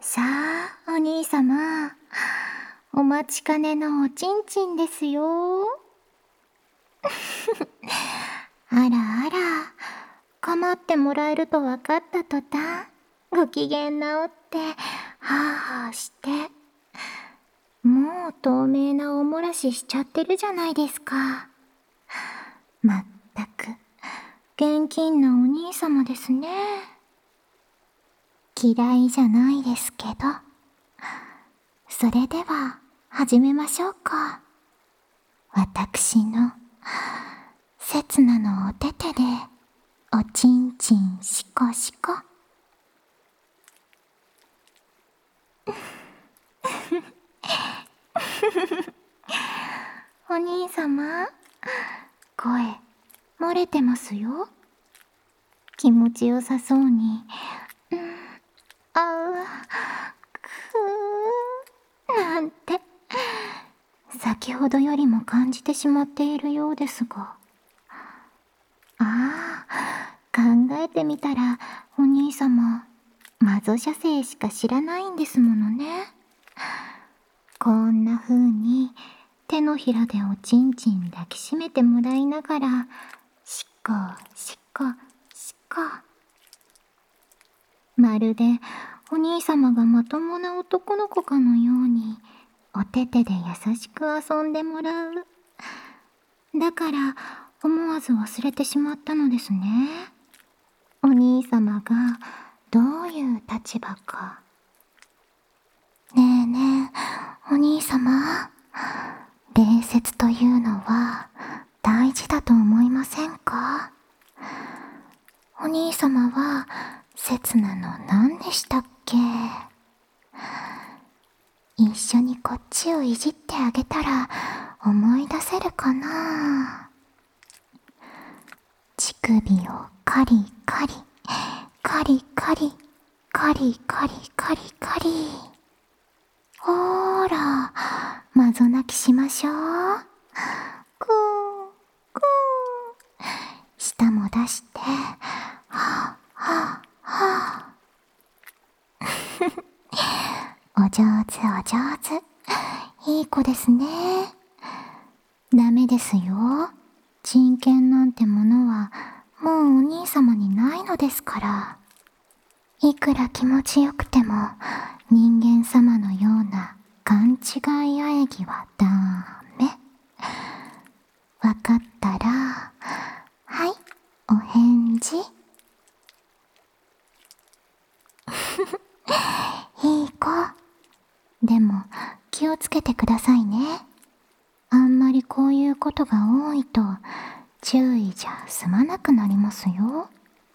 さあ、お兄様。お待ちかねのおちんちんですよ。あらあら、構ってもらえると分かった途端、ご機嫌直って、はあはあして、もう透明なおもらししちゃってるじゃないですか。まったく、現金なお兄様ですね。嫌いじゃないですけど。それでは、始めましょうか。私の、刹那のお手手で、おちんちんしこしこ。お兄様、声、漏れてますよ。気持ちよさそうに、あう、くー、なんて、先ほどよりも感じてしまっているようですが。ああ、考えてみたら、お兄様、魔女射精しか知らないんですものね。こんな風に、手のひらでおちんちん抱きしめてもらいながら、しっこしっこしっこ。まるでお兄様がまともな男の子かのように、お手手で優しく遊んでもらう。だから、思わず忘れてしまったのですね。お兄様がどういう立場か。ねえねえ、お兄様。礼節というのは大事だと思いませんか？お兄様は刹那の何でしたっけ？一緒にこっちをいじってあげたら思い出せるかな？乳首をカリカリ、カリカリ、カリカリカリカリ。ほーら、まぞ泣きしましょう。くー、くー。舌も出して、はあ、はあ、はあ。お上手お上手。いい子ですね。ダメですよ。人権なんてものはもうお兄様にないのですから。いくら気持ちよくても人間様のような勘違い喘ぎはダメ。わかったら、はい、お返事。いい子。でも気をつけてくださいね。あんまりこういうことが多いと注意じゃ済まなくなりますよ。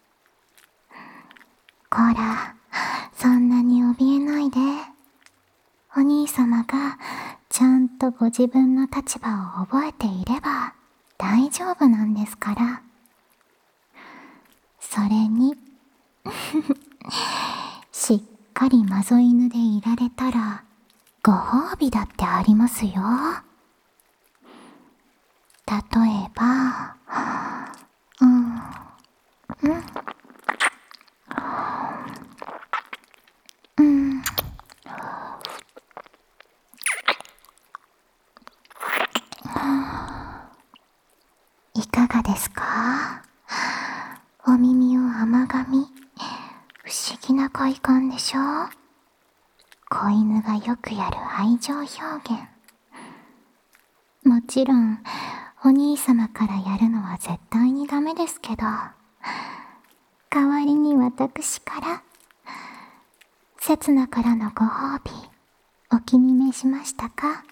こら、そんなに怯えないで。お兄様がちゃんとご自分の立場を覚えていれば大丈夫なんですから。それにしっかりマゾ犬でいられたらご褒美だってありますよ。例えば、うん、うん、うん。いかがですか？お耳を甘噛み。不思議な快感でしょ？子犬がよくやる愛情表現。もちろん、お兄様からやるのは絶対にダメですけど、代わりに私から、刹那からのご褒美、お気に召しましたか？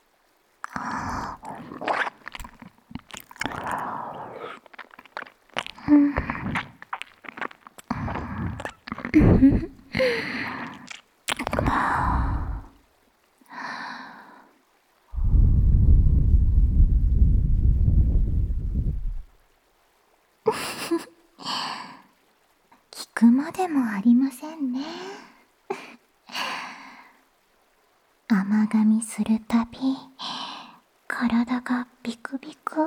聞くまでもありませんね。甘噛みするたび、体がビクビク。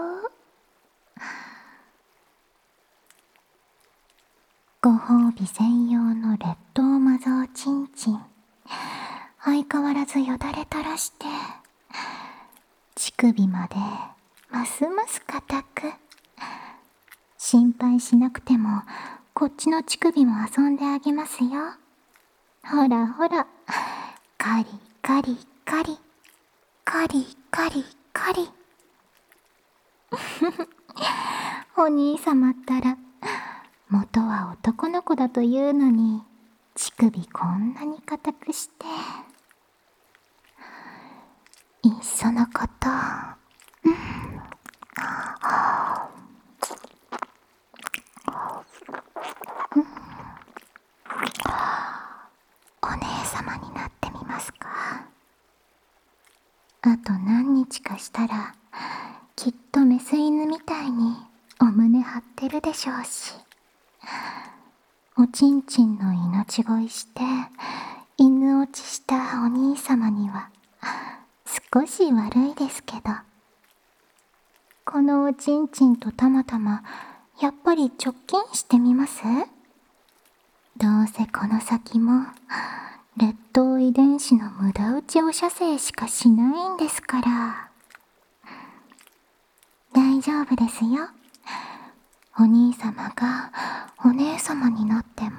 ご褒美専用の劣等マゾーチンチン。 相変わらずよだれ垂らして、乳首までますます硬く。心配しなくてもこっちの乳首も遊んであげますよ。ほらほら、カリカリカリ、カリカリカリ。お兄様ったら、元は男の子だというのに乳首こんなに硬くして。いっそのこと、お姉様になってみますか。あと何日かしたらきっとメス犬みたいにお胸張ってるでしょうし、おちんちんの命乞いして犬落ちしたお兄様には少し悪いですけど、このおちんちんとたまたまやっぱり直近してみます？どうせこの先も劣等遺伝子の無駄打ちお射精しかしないんですから。大丈夫ですよ。お兄様がお姉様になっても、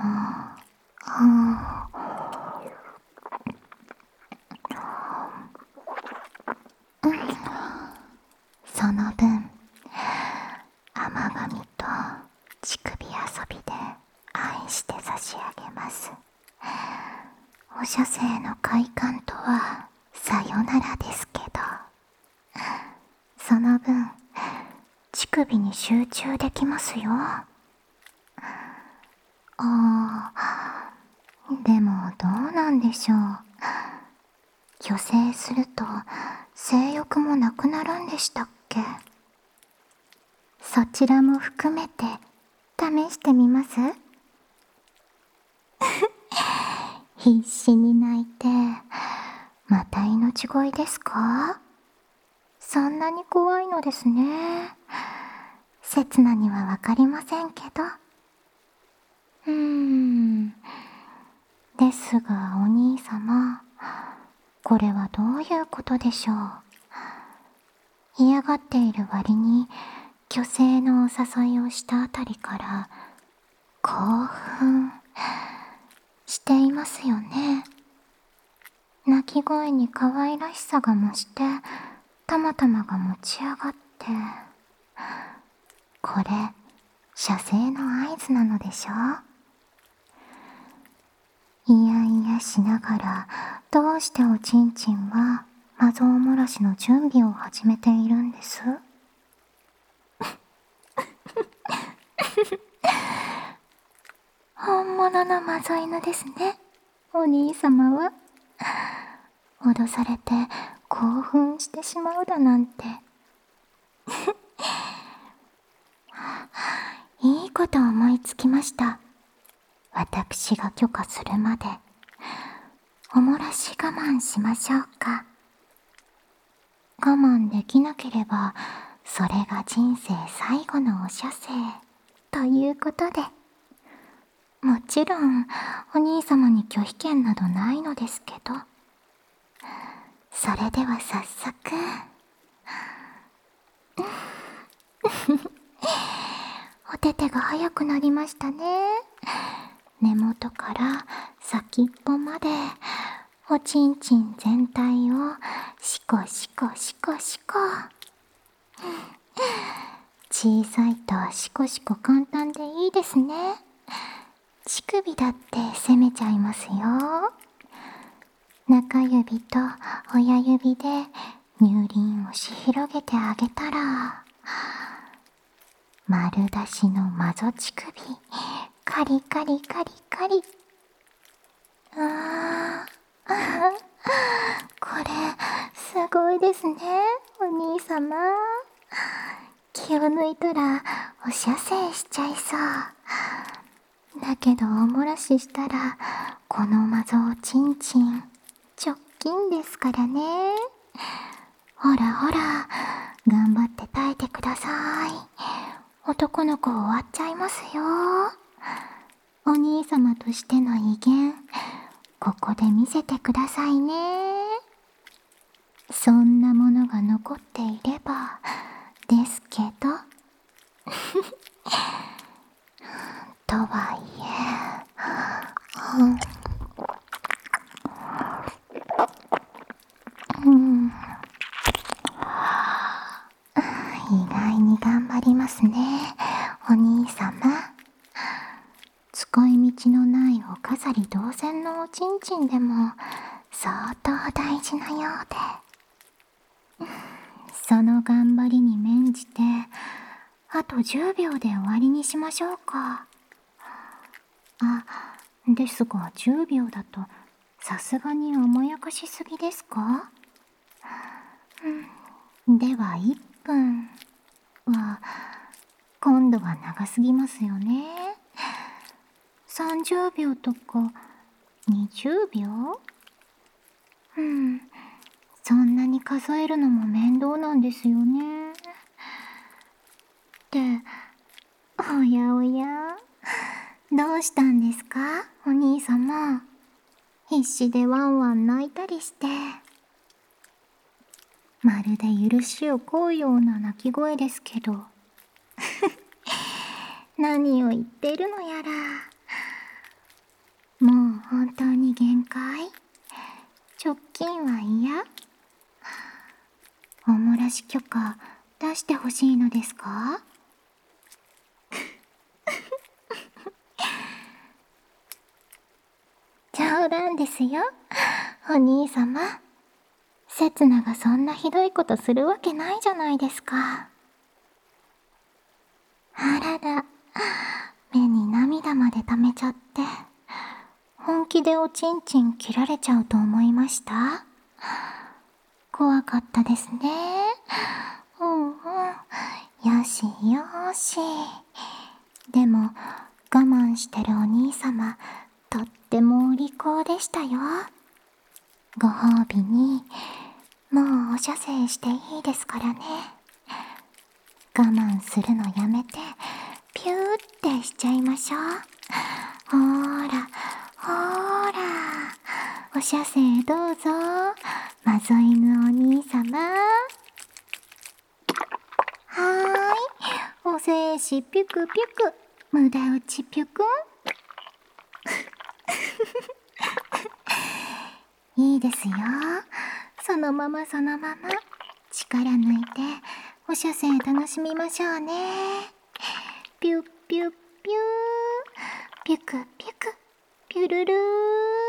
その分甘噛みと乳首遊びで愛して差し上げます。お射精の快感とはさよならですけど、その分乳首に集中できますよ。でもどうなんでしょう。虚勢すると性欲もなくなるんでしたっけ？そちらも含めて試してみます？必死に泣いてまた命乞いですか？そんなに怖いのですね。刹那にはわかりませんけど。ですがお兄様、これはどういうことでしょう。嫌がっている割に虚勢のお誘いをしたあたりから興奮していますよね。鳴き声に可愛らしさが増してたまたまが持ち上がって、これ射精の合図なのでしょう。いやいやしながらどうしておちんちんはマゾウ漏らしの準備を始めているんです？本物のマゾ犬ですね、お兄様は。脅されて興奮してしまうだなんて。いいこと思いつきました。私が許可するまでお漏らし我慢しましょうか。我慢できなければそれが人生最後のお射精ということで、もちろんお兄様に拒否権などないのですけど。それでは早速。お手手が早くなりましたね。根元から先っぽまでおちんちん全体をシコシコシコシコ。小さいとシコシコ簡単でいいですね。乳首だって攻めちゃいますよ。中指と親指で乳輪をし広げてあげたら、丸出しのマゾ乳首カリカリカリカリ。これすごいですね、お兄様。気を抜いたらお射精しちゃいそう。だけどお漏らししたらこのマゾおちんちん直近ですからね。ほらほら、頑張って耐えてください。男の子終わっちゃいますよ。お兄様としての威厳ここで見せてくださいね。そんなものが残っていればですけど。とはいえ、意外に頑張りますね、お兄様。使い道のないお飾り同然のおちんちんでも相当大事なようで。その頑張りに免じて、あと10秒で終わりにしましょうか。ですが10秒だとさすがに甘やかしすぎですか？では1分は今度は長すぎますよね。30秒とか20秒？そんなに数えるのも面倒なんですよね。おやおや、どうしたんですか、お兄様。必死でワンワン泣いたりして。まるで許しを請うような鳴き声ですけど。何を言ってるのやら。もう本当に限界？直近は嫌？お漏らし許可出してほしいのですか？冗談ですよ、お兄様。せつながそんなひどいことするわけないじゃないですか。あらら、目に涙まで溜めちゃって、本気でおちんちん切られちゃうと思いました？怖かったですね。よしよし。でも我慢してるお兄様、とってもお利口でしたよ。ご褒美にもうお射精していいですからね。我慢するのやめてピューってしちゃいましょう。ほーらほーら、お射精どうぞ、マゾ犬お兄様。はーい、お精子ピュクピュク、無駄打ちピュクン。いいですよ、そのままそのまま力抜いてお射精楽しみましょうね。ピュッピュッピュー、ピュクピュク、ピュルルー。